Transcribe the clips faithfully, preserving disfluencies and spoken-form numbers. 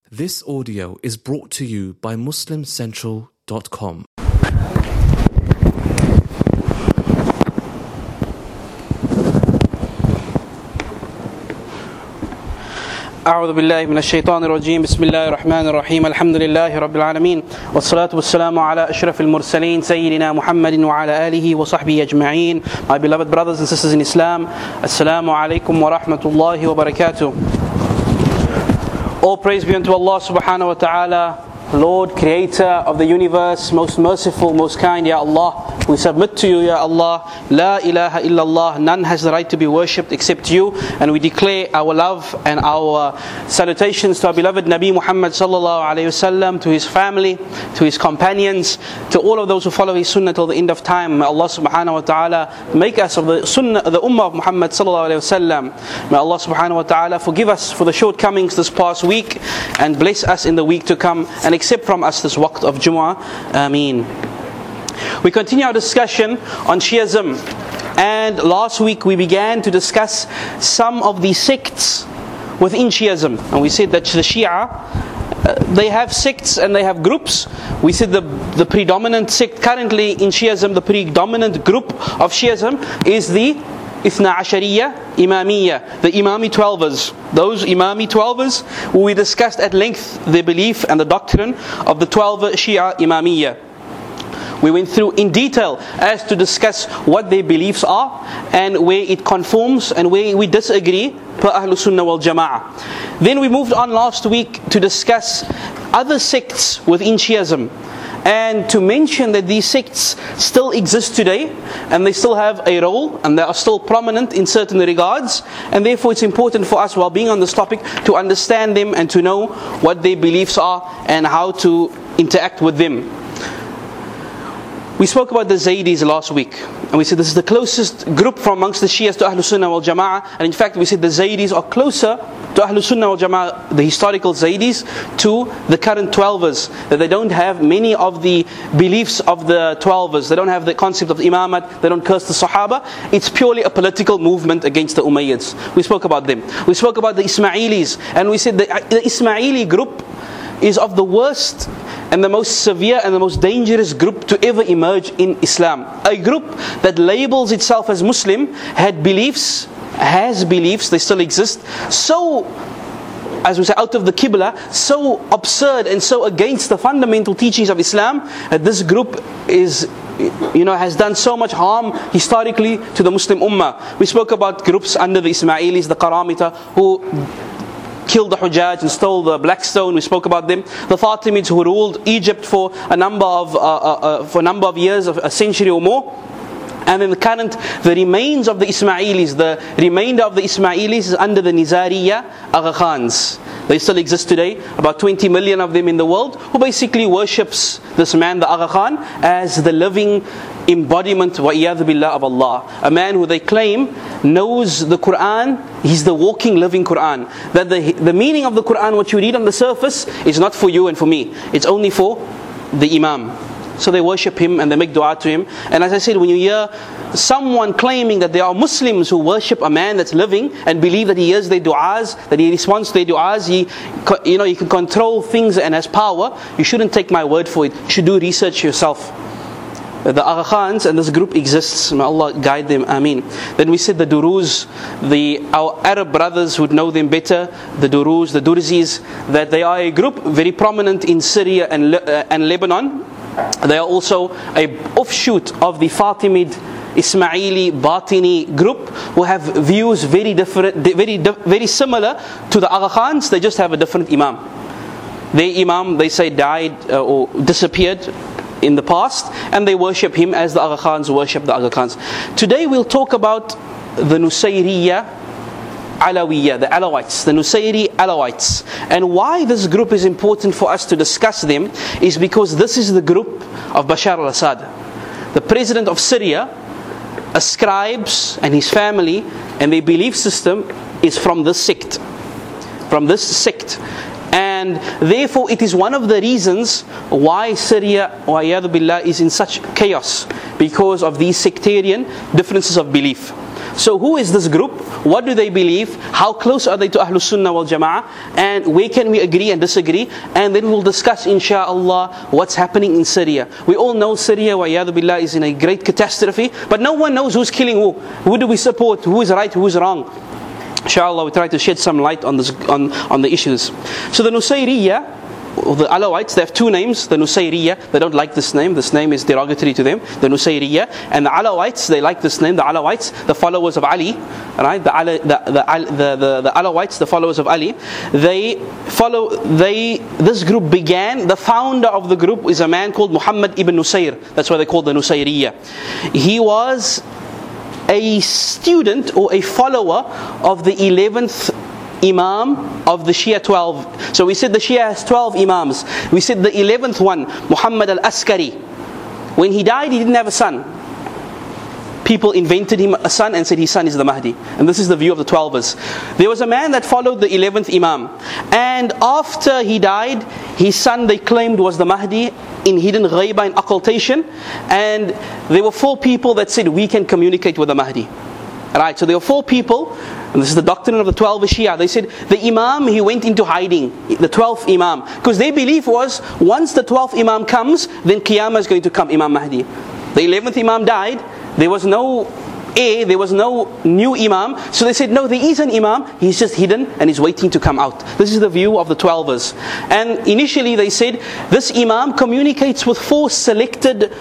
This audio is brought to you by Muslim Central dot com. أعوذ بالله من الشيطان الرجيم بسم الله الرحمن الرحيم الحمد لله رب العالمين والصلاة والسلام على أشرف المرسلين سيدنا محمد وعلى آله وصحبه أجمعين. My beloved brothers and sisters in Islam, Assalamu alaikum wa rahmatullahi wa barakatuh. All praise be unto Allah subhanahu wa ta'ala, Lord, Creator of the universe, most merciful, most kind, Ya Allah. We submit to you, Ya Allah. La ilaha illallah. None has the right to be worshipped except you. And we declare our love and our salutations to our beloved Nabi Muhammad sallallahu alayhi wasallam, to his family, to his companions, to all of those who follow his sunnah till the end of time. May Allah subhanahu wa ta'ala make us of the sunnah, the ummah of Muhammad sallallahu alayhi wasallam. May Allah subhanahu wa ta'ala forgive us for the shortcomings this past week and bless us in the week to come and accept from us this waqt of Jumu'ah. Ameen. We continue our discussion on Shi'ism, and last week we began to discuss some of the sects within Shi'ism, and we said that the Shia, uh, they have sects and they have groups. We said the, the predominant sect currently in Shi'ism, the predominant group of Shi'ism is the Ithna Ashariya Imamiyya, the Imami Twelvers. Those Imami Twelvers, we discussed at length the belief and the doctrine of the Twelve Shia Imamiyya. We went through in detail as to discuss what their beliefs are and where it conforms and where we disagree per Ahlul Sunnah wal Jama'ah. Then we moved on last week to discuss other sects within Shi'ism, and to mention that these sects still exist today and they still have a role and they are still prominent in certain regards, and therefore it's important for us, while being on this topic, to understand them and to know what their beliefs are and how to interact with them. We spoke about the Zaydis last week, and we said this is the closest group from amongst the Shias to Ahlul Sunnah wal Jama'ah, and in fact we said the Zaydis are closer to Ahlul Sunnah wal Jama'ah, the historical Zaydis, to the current Twelvers, that they don't have many of the beliefs of the Twelvers. They don't have the concept of imamat, they don't curse the Sahaba. It's purely a political movement against the Umayyads. We spoke about them. We spoke about the Ismailis, and we said the, the Ismaili group is of the worst and the most severe and the most dangerous group to ever emerge in Islam. A group that labels itself as Muslim, had beliefs, has beliefs, they still exist, so, as we say, out of the Qibla, so absurd and so against the fundamental teachings of Islam, that this group is, you know, has done so much harm historically to the Muslim Ummah. We spoke about groups under the Ismailis, the Qaramita, who killed the Hujjaj and stole the black stone. We spoke about them. The Fatimids, who ruled Egypt for a number of uh, uh, uh, for a number of years, of a century or more. And then the current, the remains of the Ismailis, the remainder of the Ismailis is under the Nizariya Agha Khans. They still exist today, about twenty million of them in the world, who basically worships this man, the Agha Khan, as the living embodiment, wa iyadhu billah, of Allah. A man who they claim knows the Quran, he's the walking, living Quran. That the, the meaning of the Quran, what you read on the surface, is not for you and for me. It's only for the Imam. So they worship him and they make dua to him. And as I said, when you hear someone claiming that there are Muslims who worship a man that's living and believe that he hears their du'as, that he responds to their du'as, he, you know, he can control things and has power, you shouldn't take my word for it. You should do research yourself. The Agha Khans and this group exists. May Allah guide them. Ameen. Then we said the Duruz, the our Arab brothers would know them better. The Duruz, the Durzis, that they are a group very prominent in Syria and uh, and Lebanon. They are also a offshoot of the Fatimid Ismaili Batini group, who have views very different, very very similar to the Agha Khans. They just have a different Imam. Their Imam, they say, died uh, or disappeared in the past, and they worship him as the Agha Khans worship the Agha Khans. Today we'll talk about the Nusayriya Alawiyya, the Alawites, the Nusayri Alawites. And why this group is important for us to discuss them is because this is the group of Bashar al-Assad. The president of Syria ascribes, and his family and their belief system is from this sect. From this sect. And therefore it is one of the reasons why Syria, wa iyadhu billah, is in such chaos, because of these sectarian differences of belief. So who is this group? What do they believe? How close are they to Ahlus Sunnah wal Jama'ah? And where can we agree and disagree? And then we'll discuss, inshaAllah, what's happening in Syria. We all know Syria, wa iyadhu billah, is in a great catastrophe, but no one knows who's killing who. Who do we support? Who is right? Who is wrong? Inshallah, we try to shed some light on this, on, on the issues. So the Nusayriyah, the Alawites, they have two names. The Nusayriyah, they don't like this name. This name is derogatory to them. The Nusayriyah. And the Alawites, they like this name. The Alawites, the followers of Ali, right? The Ala, the, the, the, the, the Alawites, the followers of Ali, they follow. They this group began. The founder of the group is a man called Muhammad ibn Nusayr. That's why they call the Nusayriyah. He was a student or a follower of the eleventh Imam of the Shia twelve. So we said the Shia has twelve Imams. We said the eleventh one, Muhammad al-Askari. When he died, he didn't have a son. People invented him a son and said his son is the Mahdi. And this is the view of the twelvers. There was a man that followed the eleventh Imam. And after he died, his son they claimed was the Mahdi in hidden ghaiba, in occultation. And there were four people that said, we can communicate with the Mahdi. Right, so there were four people, and this is the doctrine of the twelve Shia. They said the Imam, he went into hiding, the twelfth Imam, because their belief was once the twelfth Imam comes, then Qiyamah is going to come, Imam Mahdi. The eleventh Imam died, there was no heir, there was no new Imam, so they said no, there is an Imam, he's just hidden and he's waiting to come out. This is the view of the twelvers. And initially they said this Imam communicates with four selected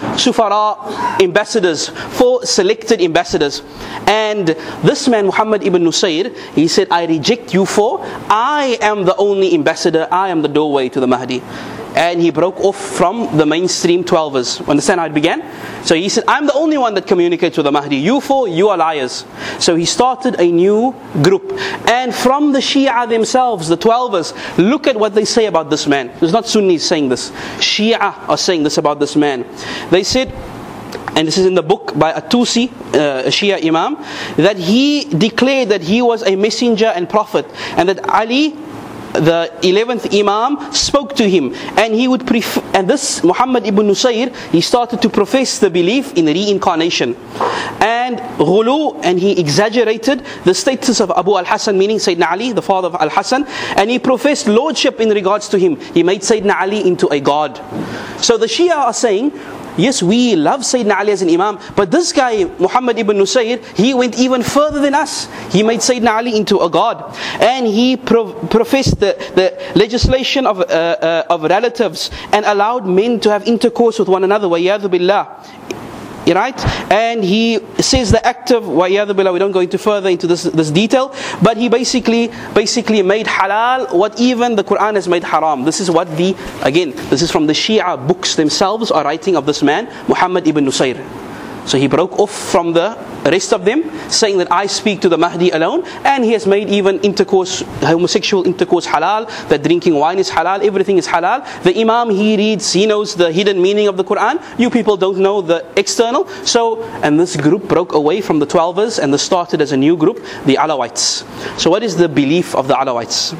Sufara ambassadors, four selected ambassadors. And this man, Muhammad ibn Nusayr, he said, I reject you four, I am the only ambassador, I am the doorway to the Mahdi. And he broke off from the mainstream twelvers. Understand how it began? So he said, I'm the only one that communicates with the Mahdi. You four, you are liars. So he started a new group. And from the Shia themselves, the twelvers, look at what they say about this man. It's not Sunnis saying this. Shia are saying this about this man. They said, and this is in the book by At-Tusi, uh, a Shia Imam, that he declared that he was a messenger and prophet, and that Ali, the eleventh Imam, spoke to him, and he would prefer, and this Muhammad ibn Nusayr, he started to profess the belief in reincarnation and ghulu, and he exaggerated the status of Abu al-Hasan, meaning Sayyidina Ali, the father of al-Hasan, and he professed lordship in regards to him. He made Sayyidina Ali into a god. So the Shia are saying, yes, we love Sayyidina Ali as an Imam, but this guy, Muhammad ibn Nusayr, he went even further than us. He made Sayyidina Ali into a god. And he pro- professed the, the legislation of, uh, uh, of relatives and allowed men to have intercourse with one another. وَيَاذُ بِاللَّهِ. Right? And he says the act of وَيَاذُ بِاللَّهِ, we don't go into further into this, this detail, but he basically basically made halal what even the Quran has made haram. This is what the, again, this is from the Shia books themselves are writing of this man, Muhammad ibn Nusayr. So he broke off from the rest of them, saying that I speak to the Mahdi alone, and he has made even intercourse, homosexual intercourse halal, that drinking wine is halal, everything is halal. The Imam, he reads, he knows the hidden meaning of the Quran. You people don't know the external. So, and this group broke away from the twelvers and they started as a new group, the Alawites. So what is the belief of the Alawites?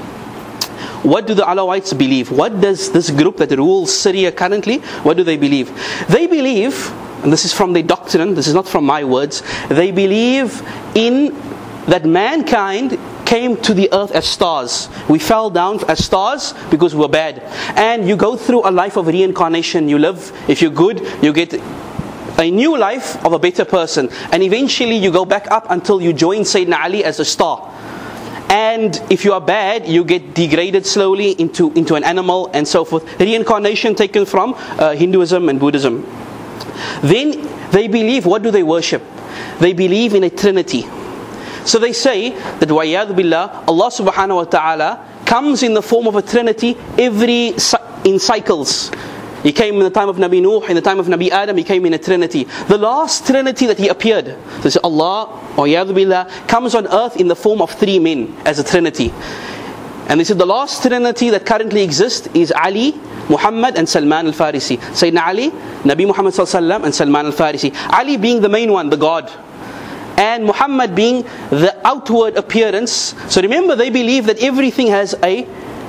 What do the Alawites believe? What does this group that rules Syria currently, what do they believe? They believe, and this is from their doctrine, this is not from my words, they believe in that mankind came to the earth as stars. We fell down as stars because we were bad. And you go through a life of reincarnation. You live, if you're good, you get a new life of a better person. And eventually you go back up until you join Sayyidina Ali as a star. And if you are bad, you get degraded slowly into, into an animal and so forth. Reincarnation taken from uh, Hinduism and Buddhism. Then they believe, what do they worship? They believe in a Trinity. So they say that وَيَاذُ بِاللَّهِ, Allah subhanahu wa ta'ala comes in the form of a Trinity every in cycles. He came in the time of Nabi Nuh, in the time of Nabi Adam, he came in a Trinity. The last Trinity that he appeared, they say Allah, وَيَاذُ بِاللَّهِ, comes on earth in the form of three men as a Trinity. And they said the last Trinity that currently exists is Ali, Muhammad and Salman al-Farisi. Sayyidina Ali, Nabi Muhammad sallallahu alaihi wasallam and Salman al-Farisi. Ali being the main one, the God. And Muhammad being the outward appearance. So remember, they believe that everything has a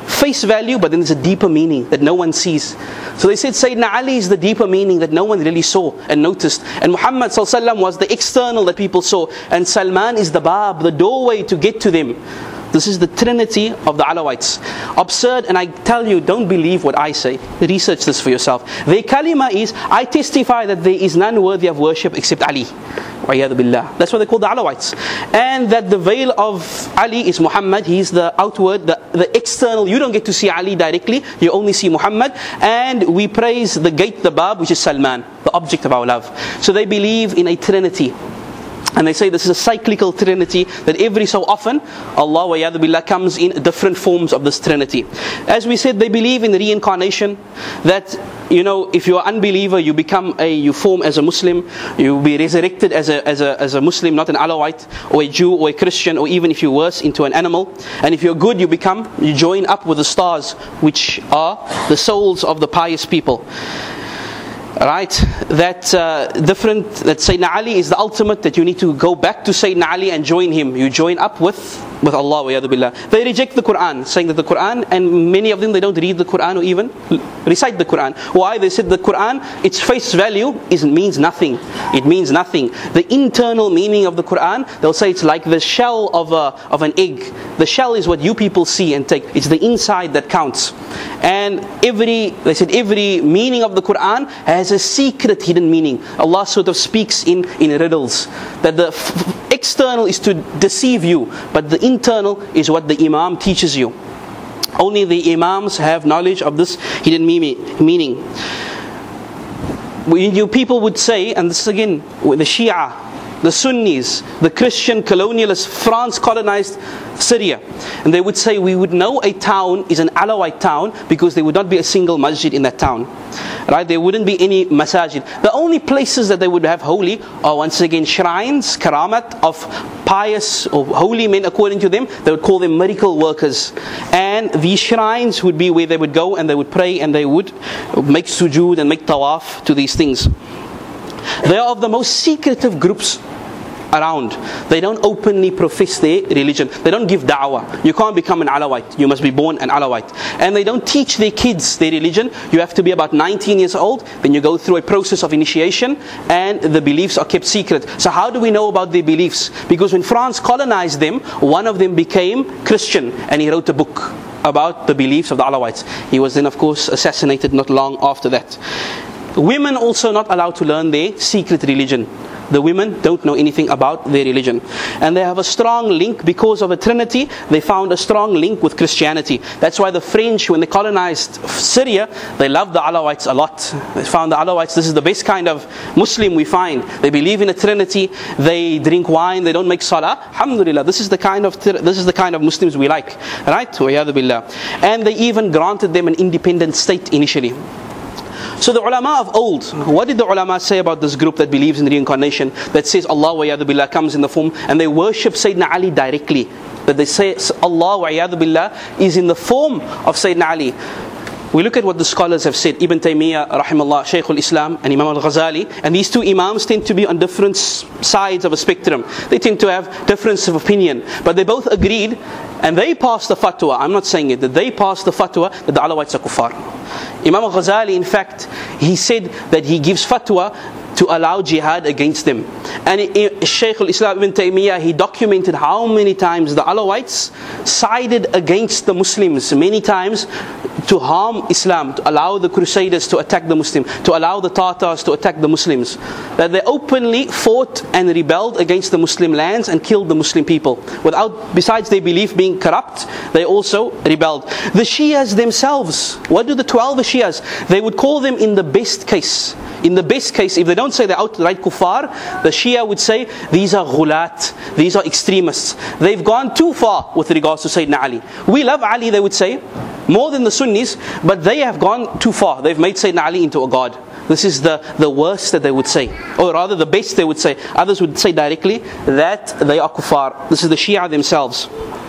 face value, but then there's a deeper meaning that no one sees. So they said Sayyidina Ali is the deeper meaning that no one really saw and noticed. And Muhammad sallallahu alaihi wasallam was the external that people saw. And Salman is the bab, the doorway to get to them. This is the trinity of the Alawites. Absurd, and I tell you, don't believe what I say. Research this for yourself. Their kalima is, I testify that there is none worthy of worship except Ali. That's what they call the Alawites. And that the veil of Ali is Muhammad. He's the outward, the, the external. You don't get to see Ali directly. You only see Muhammad. And we praise the gate, the bab, which is Salman, the object of our love. So they believe in a trinity. And they say this is a cyclical trinity, that every so often Allah wa yadu billah comes in different forms of this trinity. As we said, they believe in reincarnation, that you know, if you're an unbeliever, you become a, you form as a Muslim, you will be resurrected as a, as a, as a Muslim, not an Alawite, or a Jew, or a Christian, or even if you're worse, into an animal. And if you're good, you become, you join up with the stars, which are the souls of the pious people. Right, that uh, different, that Sayyidina Ali is the ultimate, that you need to go back to Sayyidina Ali and join him. You join up with, with Allah wa yadu billah. They reject the Quran, saying that the Quran, and many of them, they don't read the Quran or even recite the Quran. Why? They said the Quran, its face value is, means nothing. It means nothing. The internal meaning of the Quran, they'll say it's like the shell of a, of an egg. The shell is what you people see and take. It's the inside that counts. And every, they said every meaning of the Quran has a secret hidden meaning. Allah sort of speaks in, in riddles. That the f- external is to deceive you, but the internal is what the Imam teaches you. Only the Imams have knowledge of this hidden meaning. You people would say, and this is again, the Shia, the Sunnis, the Christian colonialists, France colonized Syria. And they would say, we would know a town is an Alawite town because there would not be a single masjid in that town. Right? There wouldn't be any masajid. The only places that they would have holy are once again shrines, karamat of pious or holy men according to them. They would call them miracle workers. And these shrines would be where they would go and they would pray and they would make sujood and make tawaf to these things. They are of the most secretive groups around. They don't openly profess their religion. They don't give da'wah. You can't become an Alawite. You must be born an Alawite. And they don't teach their kids their religion. You have to be about nineteen years old. Then you go through a process of initiation and the beliefs are kept secret. So how do we know about their beliefs? Because when France colonized them, one of them became Christian and he wrote a book about the beliefs of the Alawites. He was then of course assassinated not long after that. Women also not allowed to learn their secret religion. The women don't know anything about their religion. And they have a strong link because of a trinity. They found a strong link with Christianity. That's why the French, when they colonized Syria, they loved the Alawites a lot. They found the Alawites, this is the best kind of Muslim we find. They believe in a trinity. They drink wine. They don't make salah. Alhamdulillah, this is the kind of this is the kind of Muslims we like. Right? And they even granted them an independent state initially. So the ulama of old, what did the ulama say about this group that believes in reincarnation, that says Allah wa yadu billah comes in the form, and they worship Sayyidina Ali directly? That they say Allah wa yadu billah is in the form of Sayyidina Ali. We look at what the scholars have said. Ibn Taymiyyah, rahimahullah, Shaykh al-Islam, and Imam al-Ghazali. And these two imams tend to be on different sides of a spectrum. They tend to have difference of opinion. But they both agreed, and they passed the fatwa. I'm not saying it, that they passed the fatwa that the Alawites are kuffar. Imam al-Ghazali, in fact, he said that he gives fatwa to allow jihad against them. And Shaykh al-Islam Ibn Taymiyyah, he documented how many times the Alawites sided against the Muslims, many times to harm Islam, to allow the Crusaders to attack the Muslims, to allow the Tatars to attack the Muslims. That they openly fought and rebelled against the Muslim lands and killed the Muslim people. Without, besides their belief being corrupt, they also rebelled. The Shias themselves, what do the twelve Shias? They would call them in the best case. In the best case, if they don't say they're outright kuffar, the Shia would say, these are ghulat, these are extremists. They've gone too far with regards to Sayyidina Ali. We love Ali, they would say, more than the Sunnis, but they have gone too far. They've made Sayyidina Ali into a god. This is the, the worst that they would say. Or rather, the best they would say. Others would say directly that they are kuffar. This is the Shia themselves.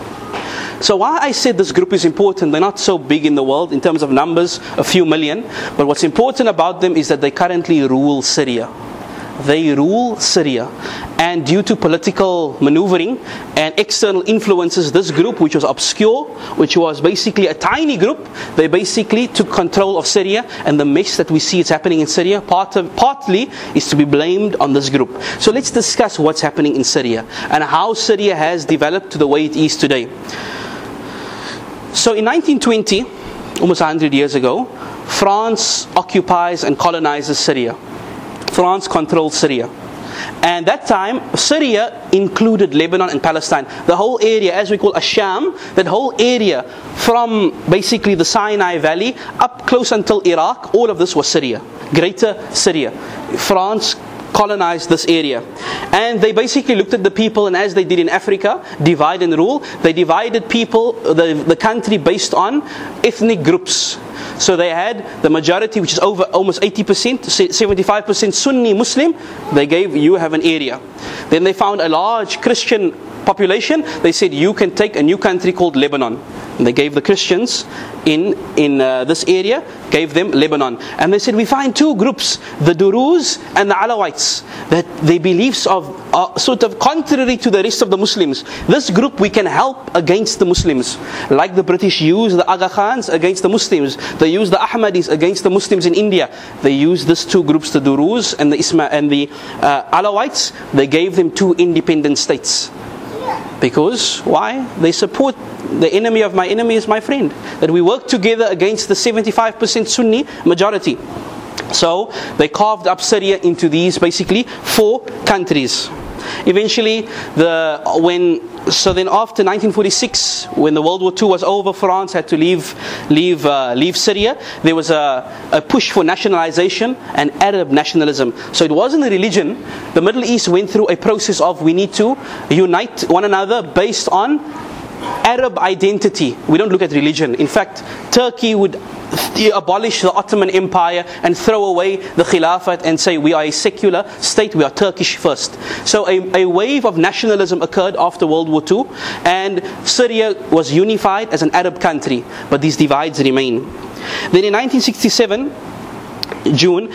So why I said this group is important, they're not so big in the world in terms of numbers, a few million. But what's important about them is that they currently rule Syria. They rule Syria. And due to political maneuvering and external influences, this group, which was obscure, which was basically a tiny group, they basically took control of Syria, and the mess that we see is happening in Syria, part of, partly is to be blamed on this group. So let's discuss what's happening in Syria and how Syria has developed to the way it is today. So in nineteen twenty, almost one hundred years ago, France occupies and colonizes Syria. France controls Syria. And that time, Syria included Lebanon and Palestine. The whole area, as we call Asham, that whole area from basically the Sinai Valley up close until Iraq, all of this was Syria. Greater Syria. France colonized this area. And they basically looked at the people, and as they did in Africa, divide and rule. They divided people, the, the country based on ethnic groups. So they had the majority, which is over almost eighty percent, seventy-five percent Sunni Muslim. They gave, you have an area. Then they found a large Christian population. They said, you can take a new country called Lebanon. And they gave the Christians in in uh, this area, gave them Lebanon. And they said, we find two groups, the Druze and the Alawites, that their beliefs of are sort of contrary to the rest of the Muslims. This group we can help against the Muslims. Like the British use the Aga Khans against the Muslims. They use the Ahmadis against the Muslims in India. They use these two groups, the Druze and the Isma and the uh, Alawites. They gave them two independent states. Because, why? They support the enemy of my enemy is my friend. That we work together against the seventy-five percent Sunni majority. So, they carved up Syria into these basically four countries. Eventually, the when so then after nineteen forty-six, when the World War Two was over, France had to leave leave uh, leave Syria. There was a, a push for nationalization and Arab nationalism. So it wasn't a religion. The Middle East went through a process of we need to unite one another based on Arab identity. We don't look at religion. In fact, Turkey would abolish the Ottoman Empire and throw away the Khilafat and say we are a secular state, we are Turkish first. So a, a wave of nationalism occurred after World War Two, and Syria was unified as an Arab country, but these divides remain. Then in nineteen sixty-seven, June,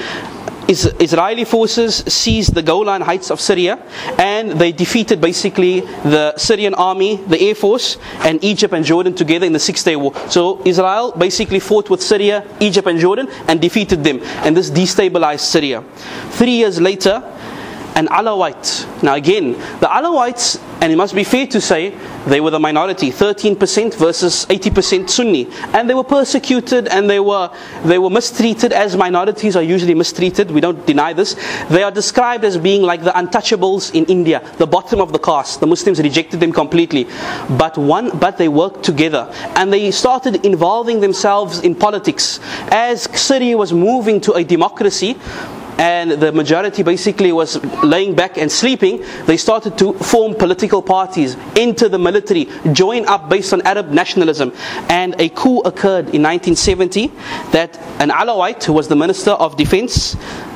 Israeli forces seized the Golan Heights of Syria, and they defeated basically the Syrian army, the air force, and Egypt and Jordan together in the Six-Day War. So Israel basically fought with Syria, Egypt and Jordan and defeated them, and this destabilized Syria. Three years later, an Alawite. Now again, the Alawites, and it must be fair to say, they were the minority, thirteen percent versus eighty percent Sunni. And they were persecuted and they were they were mistreated, as minorities are usually mistreated. We don't deny this. They are described as being like the untouchables in India, the bottom of the caste. The Muslims rejected them completely. But one but they worked together, and they started involving themselves in politics. As Syria was moving to a democracy, and the majority basically was laying back and sleeping, they started to form political parties, enter the military, join up based on Arab nationalism. And a coup occurred in nineteen seventy that an Alawite, who was the Minister of Defense,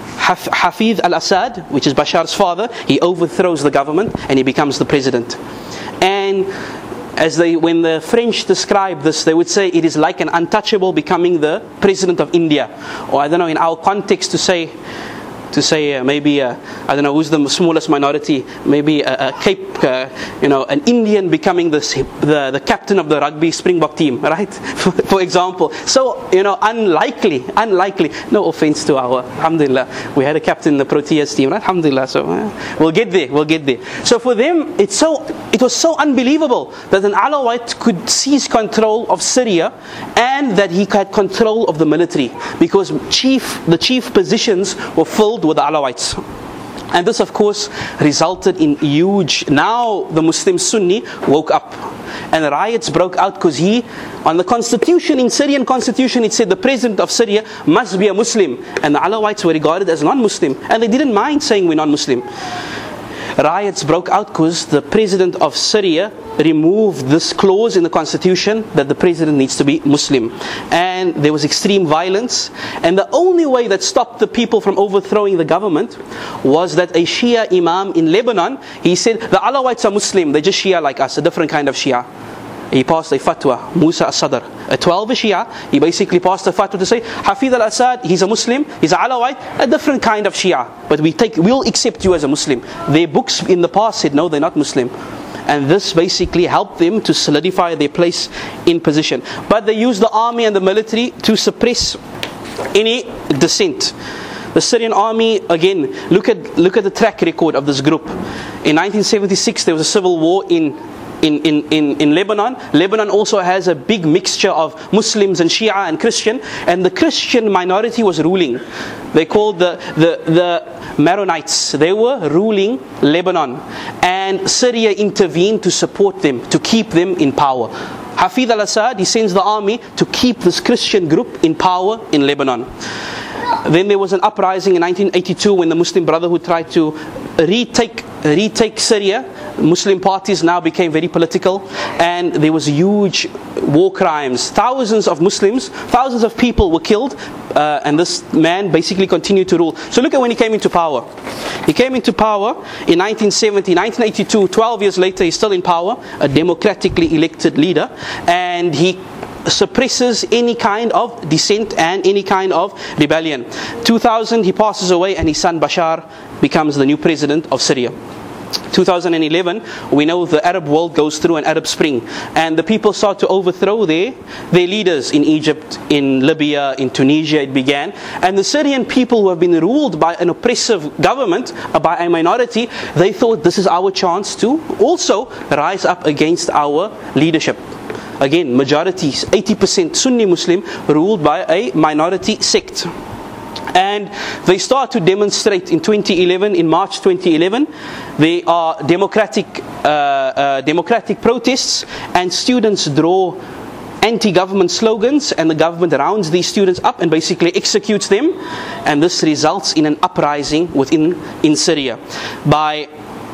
Hafez al-Assad, which is Bashar's father, he overthrows the government and he becomes the president. And as they, when the French describe this, they would say it is like an untouchable becoming the president of India. Or I don't know, in our context to say, to say uh, maybe, uh, I don't know, who's the smallest minority, maybe a, a Cape, uh, you know, an Indian becoming the, the the captain of the rugby Springbok team, right? For, for example. So, you know, unlikely, unlikely. No offense to our, alhamdulillah, we had a captain in the Proteas team, right? Alhamdulillah. So, uh, we'll get there, we'll get there. So for them, it's so, it was so unbelievable that an Alawite could seize control of Syria and that he had control of the military, because chief, the chief positions were filled with the Alawites. And this of course resulted in huge, now the Muslim Sunni woke up and riots broke out, because he, on the constitution, in Syrian constitution, it said the president of Syria must be a Muslim, and the Alawites were regarded as non-Muslim, and they didn't mind saying we're non-Muslim. Riots broke out because the president of Syria removed this clause in the constitution that the president needs to be Muslim. And there was extreme violence. And the only way that stopped the people from overthrowing the government was that a Shia imam in Lebanon, he said, the Alawites are Muslim, they're just Shia like us, a different kind of Shia. he passed a fatwa, Musa al-Sadr, a twelver Shia. He basically passed a fatwa to say, Hafidh al-Assad, he's a Muslim, he's a Alawite, a different kind of Shia, but we take, we'll accept you as a Muslim. Their books in the past said, no, they're not Muslim. And this basically helped them to solidify their place in position. But they used the army and the military to suppress any dissent. The Syrian army, again, look at look at the track record of this group. In nineteen seventy-six, there was a civil war in In, in, in, in Lebanon. Lebanon also has a big mixture of Muslims and Shia and Christian, and the Christian minority was ruling. They called the, the, the Maronites. They were ruling Lebanon, and Syria intervened to support them, to keep them in power. Hafidh al-Assad, he sends the army to keep this Christian group in power in Lebanon. Then there was an uprising in nineteen eighty-two when the Muslim Brotherhood tried to retake retake Syria. Muslim parties now became very political, and there was huge war crimes. Thousands of Muslims, thousands of people were killed, uh, and this man basically continued to rule. So look at when he came into power. He came into power in nineteen seventy, nineteen eighty-two, twelve years later, he's still in power, a democratically elected leader, and he suppresses any kind of dissent and any kind of rebellion. two thousand, he passes away, and his son Bashar becomes the new president of Syria. two thousand eleven, we know the Arab world goes through an Arab Spring, and the people start to overthrow their, their leaders in Egypt, in Libya, in Tunisia it began. And the Syrian people who have been ruled by an oppressive government, by a minority, they thought this is our chance to also rise up against our leadership. Again, majorities, eighty percent Sunni Muslim, ruled by a minority sect. And they start to demonstrate in twenty eleven, in March twenty eleven. They are democratic, uh, uh, democratic protests, and students draw anti-government slogans, and the government rounds these students up and basically executes them. And this results in an uprising within in Syria. By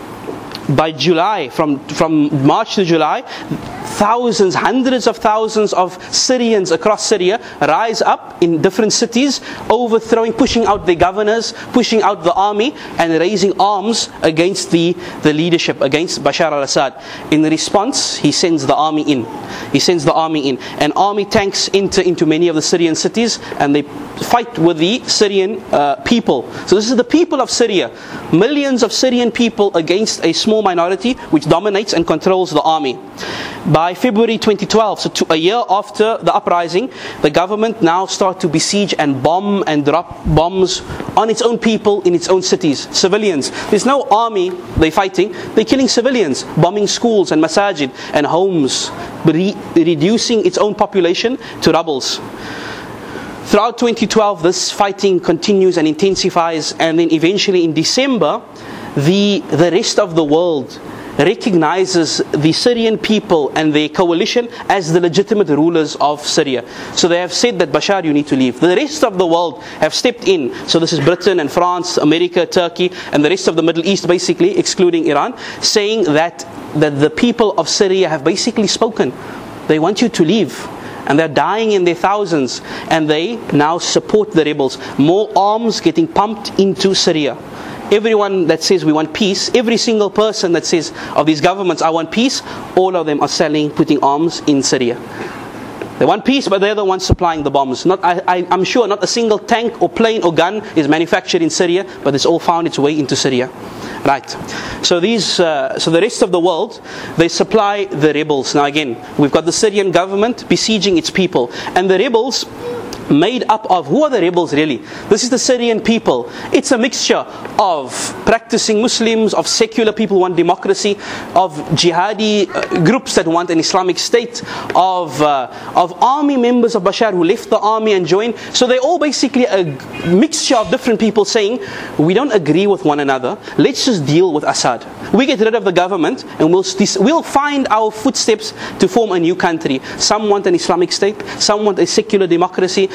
By July, from, from March to July, thousands, hundreds of thousands of Syrians across Syria rise up in different cities, overthrowing, pushing out their governors, pushing out the army, and raising arms against the, the leadership, against Bashar al-Assad. In response, he sends the army in. He sends the army in. And army tanks enter into many of the Syrian cities, and they fight with the Syrian uh, people. So this is the people of Syria. Millions of Syrian people against a small minority which dominates and controls the army. By February twenty twelve, so to a year after the uprising, the government now start to besiege and bomb and drop bombs on its own people in its own cities, civilians. There's no army they're fighting, they're killing civilians, bombing schools and masajid and homes, re- reducing its own population to rubbles. Throughout twenty twelve, this fighting continues and intensifies, and then eventually in December, the, the rest of the world recognizes the Syrian people and their coalition as the legitimate rulers of Syria. So they have said that Bashar, you need to leave. The rest of the world have stepped in. So this is Britain and France, America, Turkey, and the rest of the Middle East, basically, excluding Iran, saying that, that the people of Syria have basically spoken. They want you to leave. And they're dying in their thousands, and they now support the rebels. More arms getting pumped into Syria. Everyone that says we want peace, every single person that says of these governments, I want peace, all of them are selling, putting arms in Syria. They want peace, but they're the ones supplying the bombs. Not, I, I, I'm sure not a single tank or plane or gun is manufactured in Syria, but it's all found its way into Syria. Right. So these, uh, so the rest of the world, they supply the rebels. Now again, we've got the Syrian government besieging its people, and the rebels made up of, who are the rebels really? This is the Syrian people. It's a mixture of practicing Muslims, of secular people who want democracy, of jihadi uh, groups that want an Islamic state, of uh, of army members of Bashar who left the army and joined. So they're all basically a mixture of different people saying, we don't agree with one another, let's just deal with Assad. We get rid of the government and we'll, we'll find our footsteps to form a new country. Some want an Islamic state, some want a secular democracy,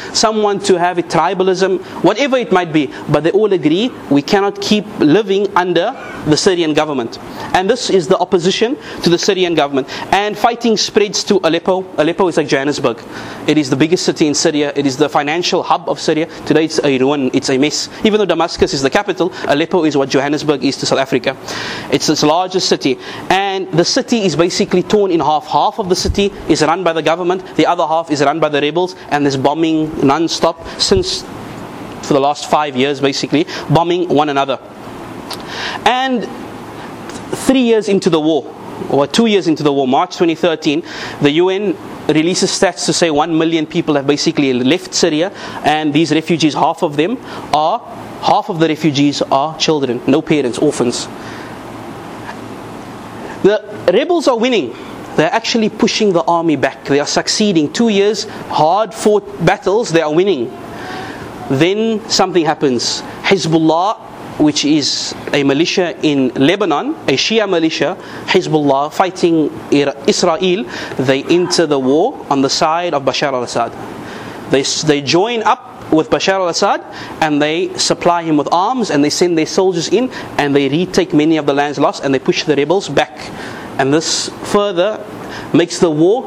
some want to have it tribalism, whatever it might be. But they all agree we cannot keep living under the Syrian government. And this is the opposition to the Syrian government. And fighting spreads to Aleppo. Aleppo is like Johannesburg. It is the biggest city in Syria. It is the financial hub of Syria. Today it's a ruin, it's a mess. Even though Damascus is the capital, Aleppo is what Johannesburg is to South Africa. It's its largest city. And the city is basically torn in half. Half of the city is run by the government, the other half is run by the rebels, and there's bombing non-stop since for the last five years basically, bombing one another. And three years into the war, or two years into the war, March twenty thirteen, the U N releases stats to say one million people have basically left Syria, and these refugees, half of them are, half of the refugees are children, no parents, orphans. The rebels are winning. They're actually pushing the army back. They are succeeding. Two years, hard fought battles, they are winning. Then something happens. Hezbollah, which is a militia in Lebanon, a Shia militia, Hezbollah fighting Israel, they enter the war on the side of Bashar al-Assad. They, they join up with Bashar al-Assad and they supply him with arms and they send their soldiers in and they retake many of the lands lost and they push the rebels back. And this further makes the war.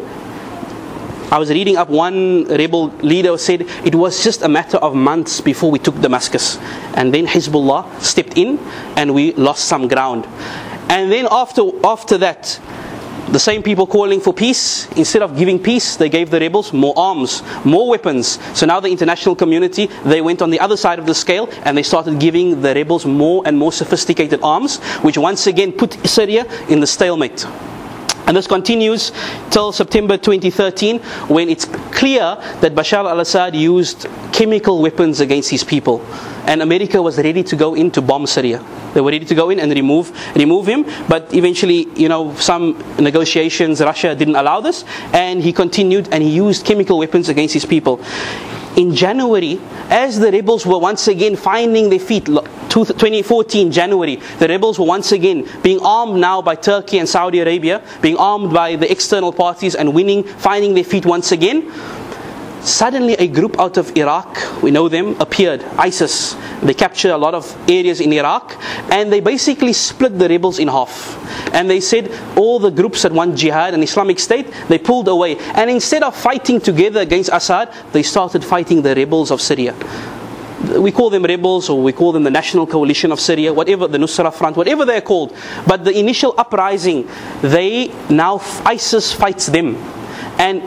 I was reading up, one rebel leader said it was just a matter of months before we took Damascus, and then Hezbollah stepped in and we lost some ground. And then after after that, the same people calling for peace, instead of giving peace, they gave the rebels more arms, more weapons. So now the international community, they went on the other side of the scale and they started giving the rebels more and more sophisticated arms, which once again put Syria in the stalemate. And this continues till September twenty thirteen, when it's clear that Bashar al-Assad used chemical weapons against his people. And America was ready to go in to bomb Syria. They were ready to go in and remove remove him. But eventually, you know, some negotiations, Russia didn't allow this. And he continued and he used chemical weapons against his people. In January, as the rebels were once again finding their feet, twenty fourteen January, the rebels were once again being armed now by Turkey and Saudi Arabia, being armed by the external parties and winning, finding their feet once again. Suddenly a group out of Iraq, we know them, appeared, ISIS. They captured a lot of areas in Iraq and they basically split the rebels in half. And they said all the groups that want jihad and Islamic State, they pulled away. And instead of fighting together against Assad, they started fighting the rebels of Syria. We call them rebels, or we call them the National Coalition of Syria, whatever, the Nusra Front, whatever they're called. But the initial uprising, they now, ISIS fights them and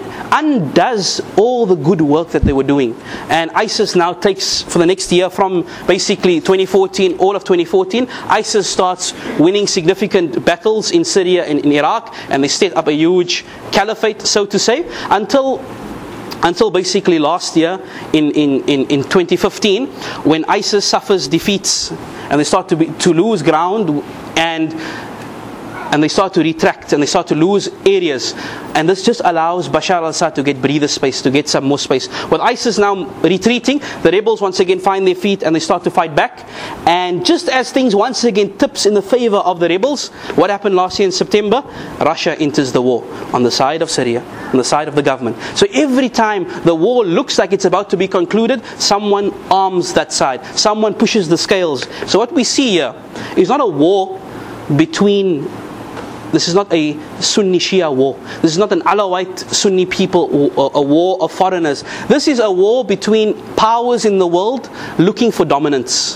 undoes all the good work that they were doing. And ISIS now takes, for the next year, from basically twenty fourteen, all of twenty fourteen, ISIS starts winning significant battles in Syria and in Iraq, and they set up a huge caliphate, so to say, until until basically last year in, in, in, in twenty fifteen, when ISIS suffers defeats and they start to be, to lose ground and and they start to retract and they start to lose areas. And this just allows Bashar al-Assad to get breather space, to get some more space. With ISIS now retreating, the rebels once again find their feet and they start to fight back. And just as things once again tips in the favor of the rebels, what happened last year in September? Russia enters the war on the side of Syria, on the side of the government. So every time the war looks like it's about to be concluded, someone arms that side, someone pushes the scales. So what we see here is not a war between, this is not a Sunni Shia war. This is not an Alawite Sunni people or a war of foreigners. This is a war between powers in the world looking for dominance.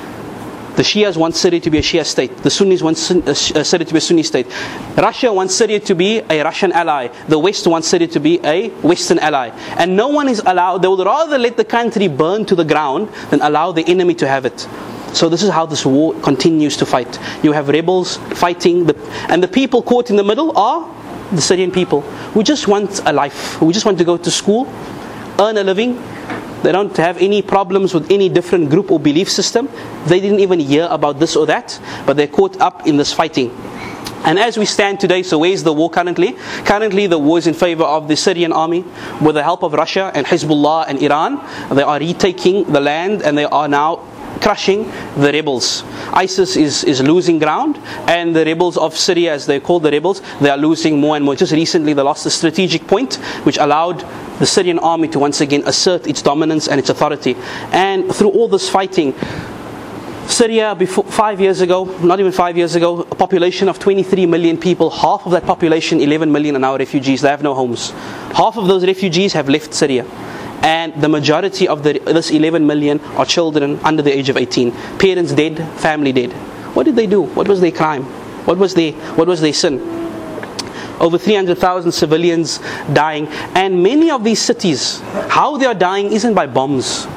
The Shias want Syria to be a Shia state. The Sunnis want Syria to be a Sunni state. Russia wants Syria to be a Russian ally. The West wants Syria to be a Western ally. And no one is allowed, they would rather let the country burn to the ground than allow the enemy to have it. So this is how this war continues to fight. You have rebels fighting, the, and the people caught in the middle are the Syrian people who just want a life, who just want to go to school, earn a living. They don't have any problems with any different group or belief system. They didn't even hear about this or that, but they're caught up in this fighting. And as we stand today, so where is the war currently? Currently the war is in favor of the Syrian army with the help of Russia and Hezbollah and Iran. They are retaking the land and they are now crushing the rebels. ISIS is, is losing ground, and the rebels of Syria, as they call the rebels, they are losing more and more. Just recently they lost a strategic point which allowed the Syrian army to once again assert its dominance and its authority. And through all this fighting, Syria, before five years ago, not even five years ago, a population of twenty-three million people, half of that population, eleven million, are now refugees. They have no homes. Half of those refugees have left Syria. And the majority of the, this eleven million are children under the age of eighteen. Parents dead, family dead. What did they do? What was their crime? What was their, what was their sin? Over three hundred thousand civilians dying. And many of these cities, how they are dying isn't by bombs.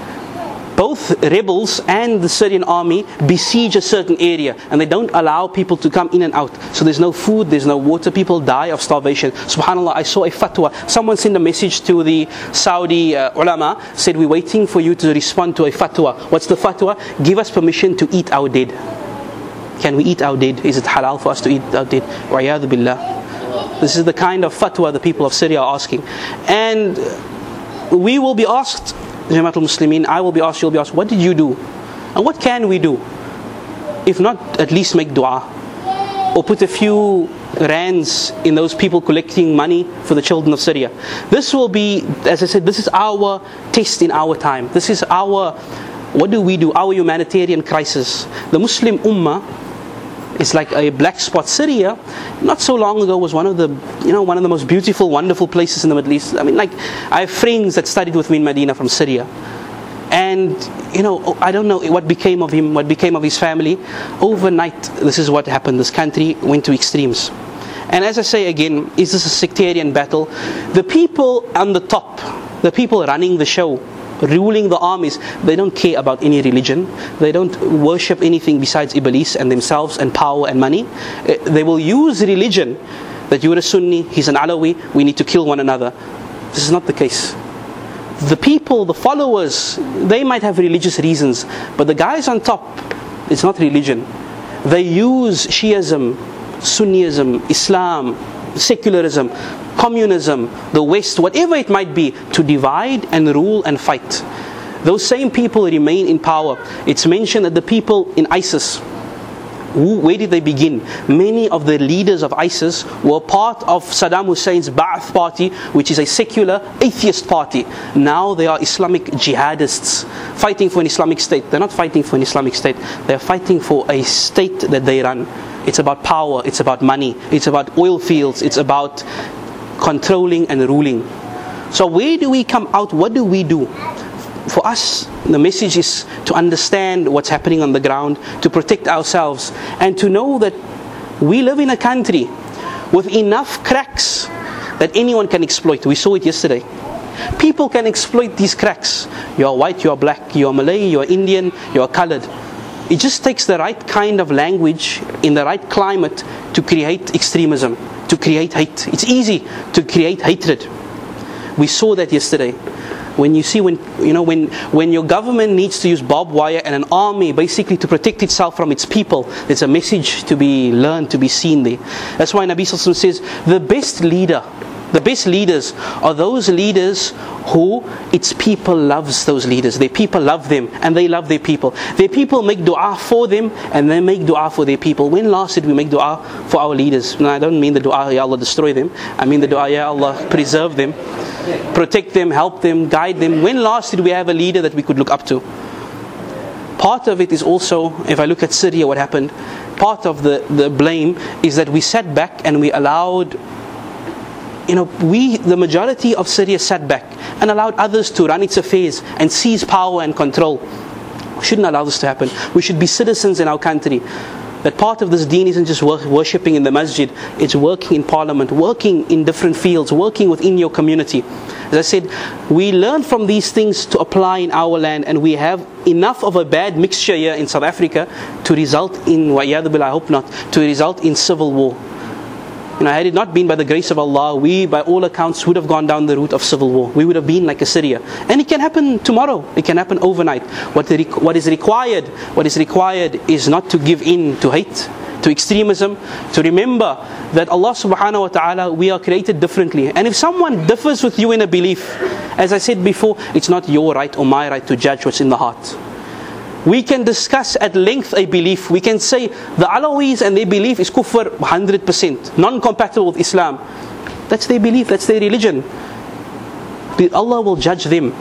Both rebels and the Syrian army besiege a certain area, and they don't allow people to come in and out. So there's no food, there's no water, people die of starvation. SubhanAllah, I saw a fatwa. Someone sent a message to the Saudi uh, ulama, said, we're waiting for you to respond to a fatwa. What's the fatwa? Give us permission to eat our dead. Can we eat our dead? Is it halal for us to eat our dead? Wa'iyadhu billah. This is the kind of fatwa the people of Syria are asking. And we will be asked, Jamaatul Muslimin, I will be asked, you'll be asked, what did you do? And what can we do? If not, at least make dua. Or put a few rands in those people collecting money for the children of Syria. This will be, as I said, this is our test in our time. This is our, what do we do? Our humanitarian crisis. The Muslim Ummah is like a black spot. Syria, not so long ago, was one of the, you know, one of the most beautiful, wonderful places in the Middle East. I mean, like, I have friends that studied with me in Medina from Syria. And, you know, I don't know what became of him, what became of his family. Overnight, this is what happened. This country went to extremes. And as I say again, is this a sectarian battle? The people on the top, the people running the show, ruling the armies, they don't care about any religion. They don't worship anything besides Iblis and themselves and power and money. They will use religion, that you're a Sunni, he's an Alawi, we need to kill one another. This is not the case. The people, the followers, they might have religious reasons, but the guys on top, it's not religion. They use Shiism, Sunnism, Islam, secularism, communism, the West, whatever it might be, to divide and rule and fight. Those same people remain in power. It's mentioned that the people in ISIS, who, where did they begin? Many of the leaders of ISIS were part of Saddam Hussein's Ba'ath party, which is a secular atheist party. Now they are Islamic jihadists, fighting for an Islamic state. They're not fighting for an Islamic state. They're fighting for a state that they run. It's about power, it's about money, it's about oil fields, it's about controlling and ruling. So where do we come out? What do we do? For us, the message is to understand what's happening on the ground, to protect ourselves, and to know that we live in a country with enough cracks that anyone can exploit. We saw it yesterday. People can exploit these cracks. You are white, you are black, you are Malay, you are Indian, you are coloured. It just takes the right kind of language in the right climate to create extremism, to create hate. It's easy to create hatred. We saw that yesterday. When you see, when you know, when when your government needs to use barbed wire and an army basically to protect itself from its people, there's a message to be learned, to be seen there. That's why Nabi Sallallahu Alaihi Wasallam says, the best leader, the best leaders are those leaders who its people loves those leaders. Their people love them and they love their people. Their people make dua for them and they make dua for their people. When last did we make dua for our leaders? No, I don't mean the dua, Ya Allah destroy them. I mean the dua, Ya Allah preserve them, protect them, help them, guide them. When last did we have a leader that we could look up to? Part of it is also, if I look at Syria, what happened, part of the, the blame is that we sat back and we allowed, you know, we, the majority of Syria sat back and allowed others to run its affairs and seize power and control. We shouldn't allow this to happen. We should be citizens in our country. That part of this deen isn't just wor- worshipping in the masjid, it's working in parliament, working in different fields, working within your community. As I said, we learn from these things to apply in our land, and we have enough of a bad mixture here in South Africa to result in, wa'iyadu billah, I hope not, to result in civil war. You know, had it not been by the grace of Allah, we by all accounts would have gone down the route of civil war. We would have been like Assyria. And it can happen tomorrow. It can happen overnight. What, the, what is required, what is required is not to give in to hate, to extremism, to remember that Allah subhanahu wa ta'ala, we are created differently. And if someone differs with you in a belief, as I said before, it's not your right or my right to judge what's in the heart. We can discuss at length a belief. We can say the Alawis and their belief is kufr one hundred percent, non-compatible with Islam. That's their belief, that's their religion. Allah will judge them.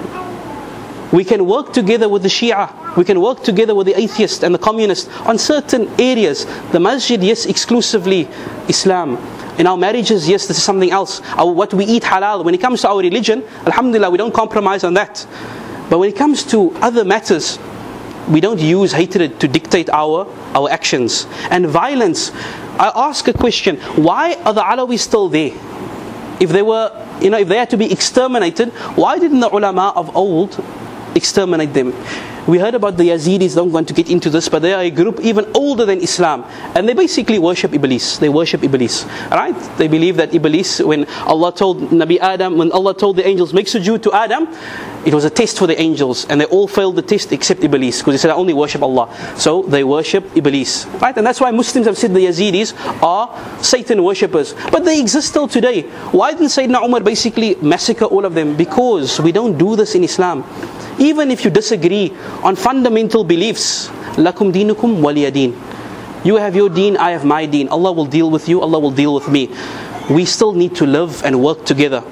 We can work together with the Shia. We can work together with the atheist and the communist on certain areas. The masjid, yes, exclusively Islam. In our marriages, yes, this is something else. Our, what we eat, halal. When it comes to our religion, alhamdulillah, we don't compromise on that. But when it comes to other matters, we don't use hatred to dictate our, our actions. And violence, I ask a question, why are the Alawis still there? If they were, you know, if they had to be exterminated, why didn't the ulama of old exterminate them? We heard about the Yazidis, don't want to get into this, but they are a group even older than Islam. And they basically worship Iblis. They worship Iblis. Right? They believe that Iblis, when Allah told Nabi Adam, when Allah told the angels, make sujood to Adam, it was a test for the angels. And they all failed the test except Iblis. Because they said, I only worship Allah. So they worship Iblis. Right? And that's why Muslims have said the Yazidis are Satan worshippers. But they exist still today. Why didn't Sayyidina Umar basically massacre all of them? Because we don't do this in Islam. Even if you disagree on fundamental beliefs, lakum dinukum waliyadeen. You have your deen, I have my deen. Allah will deal with you, Allah will deal with me. We still need to live and work together.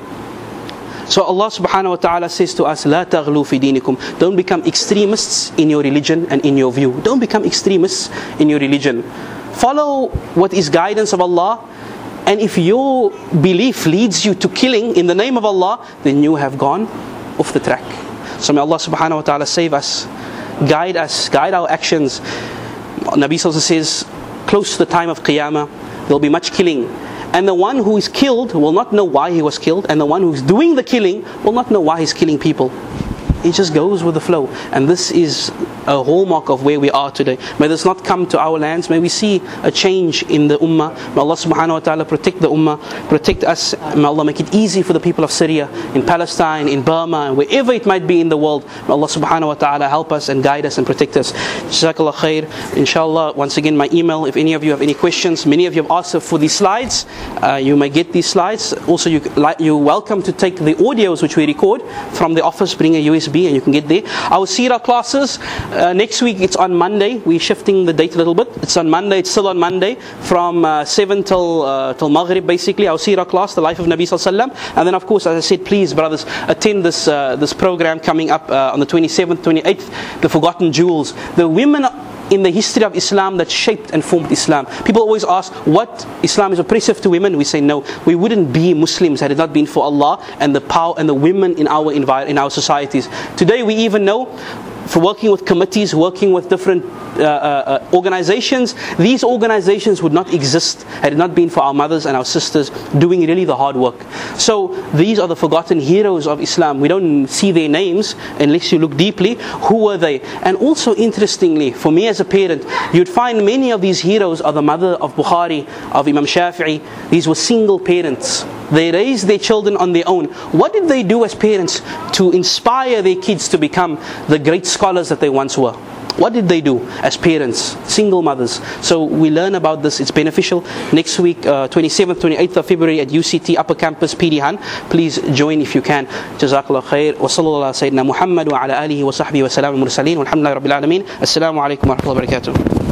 So Allah subhanahu wa ta'ala says to us, La taghlu fi dinikum. Don't become extremists in your religion and in your view. Don't become extremists in your religion. Follow what is guidance of Allah. And if your belief leads you to killing in the name of Allah, then you have gone off the track. So may Allah subhanahu wa ta'ala save us, guide us, guide our actions. Nabi sallallahu says, close to the time of Qiyamah, there will be much killing. And the one who is killed will not know why he was killed. And the one who is doing the killing will not know why he's killing people. It just goes with the flow. And this is a hallmark of where we are today. May this not come to our lands. May we see a change in the ummah. May Allah subhanahu wa ta'ala protect the ummah, protect us. May Allah make it easy for the people of Syria, in Palestine, in Burma, and wherever it might be in the world. May Allah subhanahu wa ta'ala help us and guide us and protect us. Jazakallah khair. Inshallah, once again, my email, if any of you have any questions. Many of you have asked for these slides. Uh, you may get these slides. Also, you, you're welcome to take the audios which we record from the office, bring a U S B and you can get there. Our Seerah classes, uh, next week it's on Monday. We're shifting the date a little bit. It's on Monday, it's still on Monday from uh, seven till uh, till Maghrib basically. Our Seerah class, the life of Nabi Sallallahu Alaihi Wasallam. And then of course, as I said, please brothers, attend this uh, this program coming up uh, on the twenty-seventh, twenty-eighth, The Forgotten Jewels. The women in the history of Islam that shaped and formed Islam. People always ask, what, Islam is oppressive to women? We say no. We wouldn't be Muslims had it not been for Allah and the power and the women in our envir- in our societies. Today we even know, for working with committees, working with different uh, uh, organizations, these organizations would not exist had it not been for our mothers and our sisters doing really the hard work. So these are the forgotten heroes of Islam. We don't see their names unless you look deeply. Who were they? And also interestingly, for me as a parent, you'd find many of these heroes are the mother of Bukhari, of Imam Shafi'i. These were single parents. They raised their children on their own. What did they do as parents to inspire their kids to become the great scholars that they once were? What did they do as parents, single mothers? So we learn about this. It's beneficial. Next week, uh, twenty-seventh, twenty-eighth of February at U C T Upper Campus, P D Han. Please join if you can. Jazakallah khair. Wa sallallahu ala Sayyidina Muhammad wa ala alihi wa sahbihi wa salam al-mursaleen. Walhamdulillahi rabbil alameen. Assalamu alaikum wa rahmatullahi wa barakatuh.